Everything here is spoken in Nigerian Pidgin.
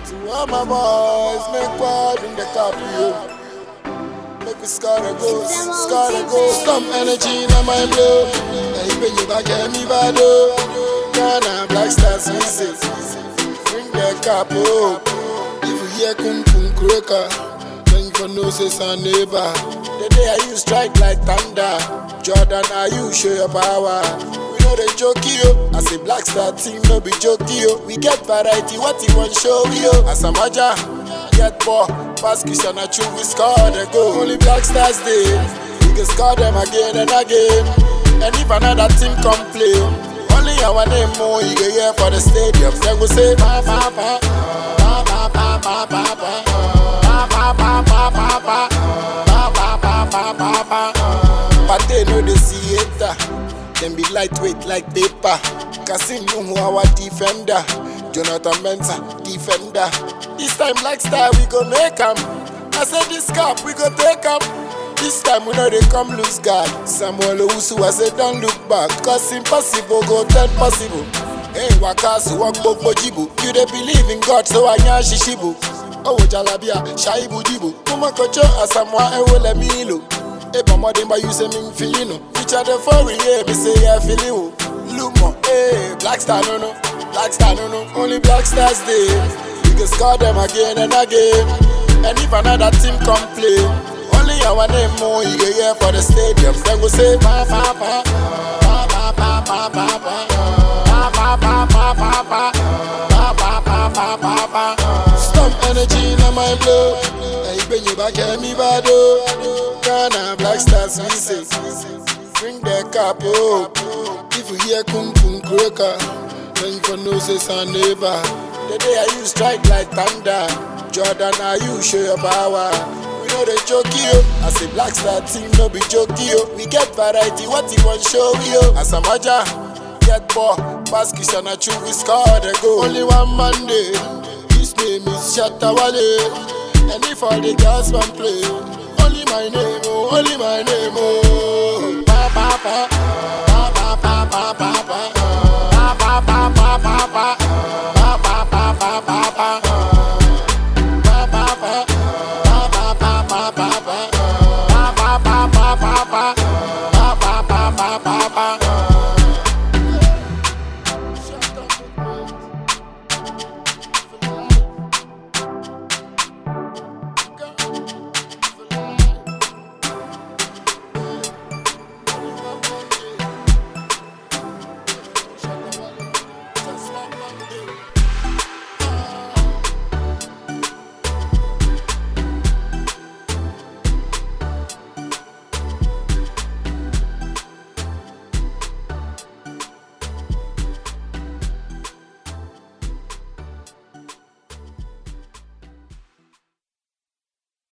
To all my boys, make wide in the cup, yo. Make we score the goals, score the goals. Some energy in my blood. Hey, when you back at me, bado. Ghana, Black Stars, we say. Bring the cup, oh. If you hear kum kum croaker, then you can know say son neighbor. The day I you strike like thunder. Jordan, are you show your power? We know they joke yo. As a Black Star team, no be joke yo. We get variety, what you want show yo. As a maja, get ball, pass Christian Achu, we score the goal. Only Black Stars day, we can score them again and again. And if another team come play, only our name more you get here for the stadium. Then we say pa pa pa pa pa pa pa pa pa pa pa pa pa pa pa pa pa pa. But they know they see it. Them be lightweight like paper. Kasim Nuhu our defender. Jonathan Mensah defender. This time Black Star we go make 'em. I said this cup we go take 'em. This time we know they come lose guard. Samuel Owusu I said don't look back. Cause impossible go turn possible. Hey Wakasu Wakbo Jibu. You they believe in God so I nya shishibu. Oh Jalabia Shaibu Jibu. Kuma Kocho Asamwa Ewole Milo. Eba Modimba you say me feeling. Which are the foreign yeah me say yeah feeling. Lumo hey Black Star no. Black Star no. Only Black Stars day. We can score them again and again. And if another team come play, only our name more you get here for the stadium. Then go say pa pa pa pa pa pa pa pa pa pa pa pa pa pa pa pa pa pa. Some energy in my blood. Hey, when you back at me, bado. Ghana, Black Stars, we say. Bring the cup, oh. If you hear kum kum croaker, then you can know say son neighbor. The day I you strike like thunder. Jordan, are you show your power? We know they joke yo. As a Black Star team, no be joke yo. We get variety, what you want show yo. As a maja, get ball, pass Christian Achu, we score the goal. Only one Monday, his name is Shatawale. And if all the girls want play, only my name, oh, only my name, oh. Pa pa pa pa pa pa pa pa pa pa pa pa pa pa pa.